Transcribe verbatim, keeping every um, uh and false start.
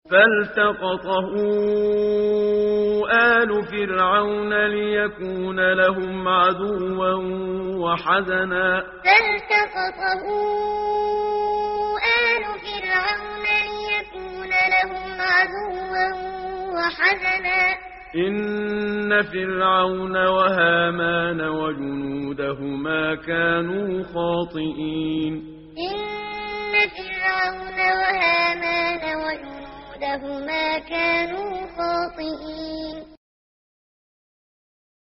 فالتقطه آل فرعون ليكون لهم عدوا وحزنا فالتقطه آل فرعون ليكون لهم عدوا وحزنا إن فرعون وهامان وجنودهما كانوا خاطئين إن فرعون وهامان وجنودهما كانوا خاطئين